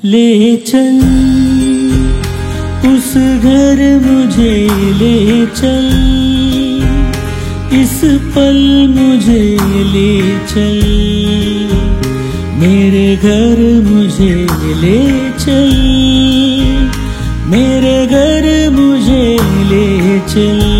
ले चल उस घर मुझे ले चल, इस पल मुझे ले चल, मेरे घर मुझे ले चल, मेरे घर मुझे ले चल।